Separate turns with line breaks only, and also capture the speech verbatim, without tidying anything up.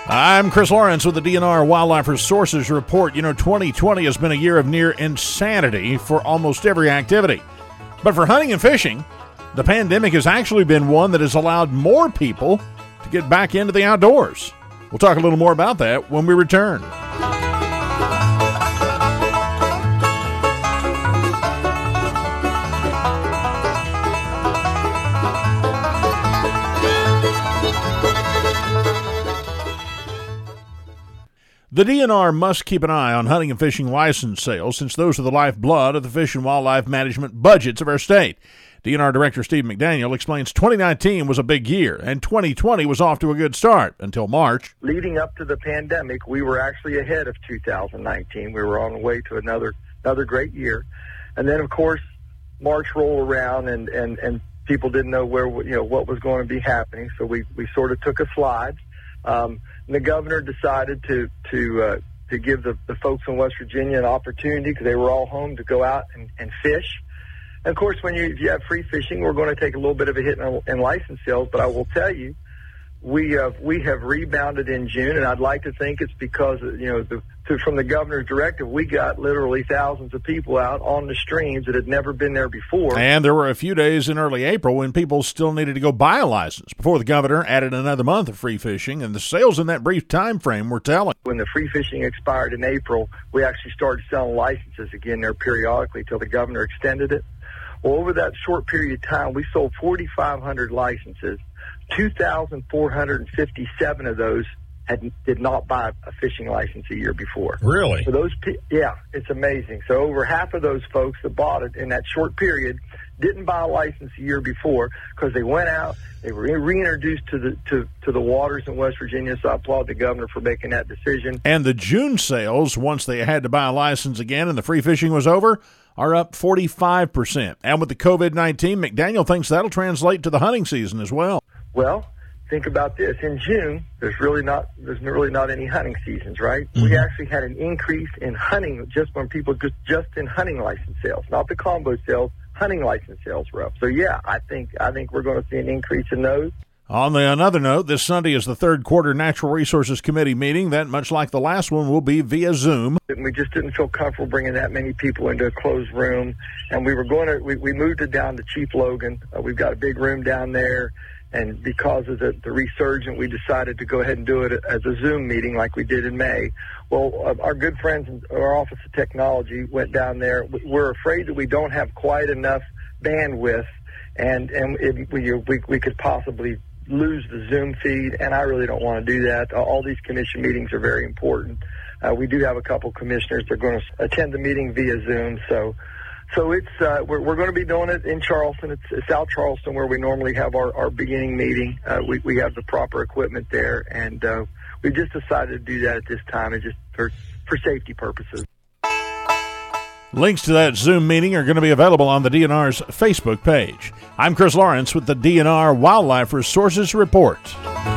I'm Chris Lawrence with the D N R Wildlife Resources Report. You know, twenty twenty has been a year of near insanity for almost every activity. But for hunting and fishing, the pandemic has actually been one that has allowed more people to get back into the outdoors. We'll talk a little more about that when we return. The D N R must keep an eye on hunting and fishing license sales since those are the lifeblood of the fish and wildlife management budgets of our state. D N R Director Steve McDaniel explains twenty nineteen was a big year and twenty twenty was off to a good start until March.
Leading up to the pandemic, we were actually ahead of two thousand nineteen. We were on the way to another another great year. And then, of course, March rolled around and, and, and people didn't know where you know what was going to be happening, so we, we sort of took a slide. Um, and the governor decided to to uh, to give the, the folks in West Virginia an opportunity because they were all home to go out and, and fish. And of course, when you, if you have free fishing, we're going to take a little bit of a hit in, in license sales. But I will tell you, we have we have rebounded in June, and I'd like to think it's because you know the, to, from the governor's directive, we got literally thousands of people out on the streams that had never been there before.
And there were a few days in early April when people still needed to go buy a license before the governor added another month of free fishing, and the sales in that brief time frame were telling.
When the free fishing expired in April, we actually started selling licenses again there periodically until the governor extended it. Well, over that short period of time, we sold forty-five hundred licenses. two thousand four hundred fifty-seven of those had did not buy a fishing license a year before.
Really?
So those, yeah, it's amazing. So over half of those folks that bought it in that short period didn't buy a license a year before because they went out, they were reintroduced to the to, to the waters in West Virginia. So I applaud the governor for making that decision.
And the June sales, once they had to buy a license again and the free fishing was over, are up forty-five percent. And with the covid nineteen, McDaniel thinks that'll translate to the hunting season as well.
Well, think about this. In June, there's really not there's really not any hunting seasons, right?
Mm-hmm.
We actually had an increase in hunting just when people just just in hunting license sales, not the combo sales. Hunting license sales were up. So yeah, I think I think we're going to see an increase in those.
On the another note, this Sunday is the third quarter Natural Resources Committee meeting. That, much like the last one, will be via Zoom.
We just didn't feel comfortable bringing that many people into a closed room, and we were going to. We, we moved it down to Chief Logan. Uh, we've got a big room down there. And because of the, the resurgence, we decided to go ahead and do it as a Zoom meeting like we did in May. Well, uh, our good friends in our Office of Technology went down there. We're afraid that we don't have quite enough bandwidth, and, and it, we, we, we could possibly lose the Zoom feed, and I really don't want to do that. All these commission meetings are very important. Uh, we do have a couple commissioners that are going to attend the meeting via Zoom, so... So it's uh, we're, we're going to be doing it in Charleston. It's, it's South Charleston where we normally have our, our beginning meeting. Uh, we, we have the proper equipment there, and uh, we just decided to do that at this time, and just for, for safety purposes.
Links to that Zoom meeting are going to be available on the D N R's Facebook page. I'm Chris Lawrence with the D N R Wildlife Resources Report.